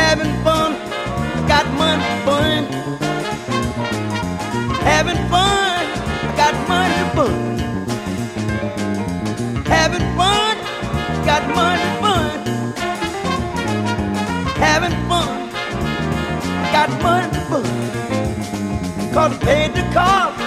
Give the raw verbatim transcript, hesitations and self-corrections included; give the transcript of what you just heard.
Having fun, got money to burn. Having fun, got money to burn. Having fun, got money to burn. Having fun, got money to burn. Cause I paid the cost